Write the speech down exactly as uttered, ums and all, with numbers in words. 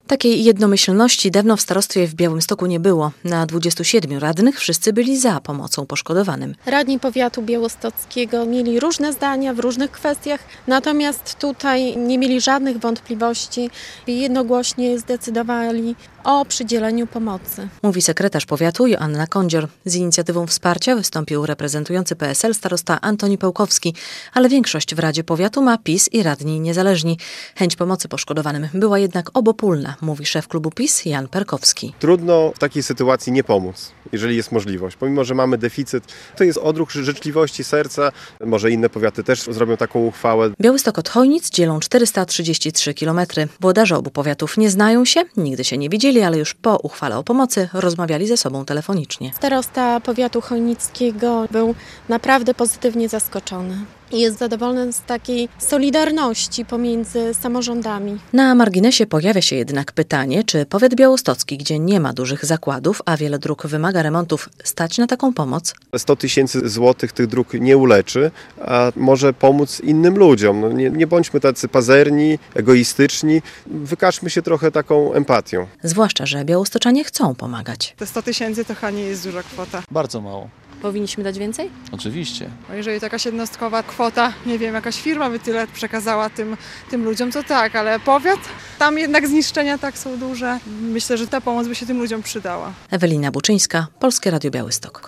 Takiej jednomyślności dawno w starostwie w Białymstoku nie było. Na dwudziestu siedmiu radnych wszyscy byli za pomocą poszkodowanym. Radni powiatu białostockiego mieli różne zdania w różnych kwestiach, natomiast tutaj nie mieli żadnych wątpliwości i jednogłośnie zdecydowali o przydzieleniu pomocy. Mówi sekretarz powiatu Joanna Kądzior. Z inicjatywą wsparcia wystąpił reprezentujący P S L starosta Antoni Pełkowski, ale większość w Radzie Powiatu ma PiS i radni niezależni. Chęć pomocy poszkodowanym była jednak obopólna, mówi szef klubu PiS Jan Perkowski. Trudno w takiej sytuacji nie pomóc, jeżeli jest możliwość. Pomimo, że mamy deficyt, to jest odruch życzliwości serca. Może inne powiaty też zrobią taką uchwałę. Białystok od Chojnic dzielą czterysta trzydzieści trzy kilometry. Włodarze obu powiatów nie znają się, nigdy się nie widzieli, ale już po uchwale o pomocy rozmawiali ze sobą telefonicznie. Starosta powiatu chojnickiego był naprawdę pozytywnie zaskoczony. Jest zadowolony z takiej solidarności pomiędzy samorządami. Na marginesie pojawia się jednak pytanie, czy powiat białostocki, gdzie nie ma dużych zakładów, a wiele dróg wymaga remontów, stać na taką pomoc? sto tysięcy złotych tych dróg nie uleczy, a może pomóc innym ludziom. No nie, nie bądźmy tacy pazerni, egoistyczni. Wykażmy się trochę taką empatią. Zwłaszcza, że białostoczanie chcą pomagać. Te sto tysięcy to chyba nie jest duża kwota. Bardzo mało. Powinniśmy dać więcej? Oczywiście. Bo jeżeli to jakaś jednostkowa kwota, nie wiem, jakaś firma by tyle przekazała tym, tym ludziom, to tak, ale powiat, tam jednak zniszczenia tak są duże. Myślę, że ta pomoc by się tym ludziom przydała. Ewelina Buczyńska, Polskie Radio Białystok.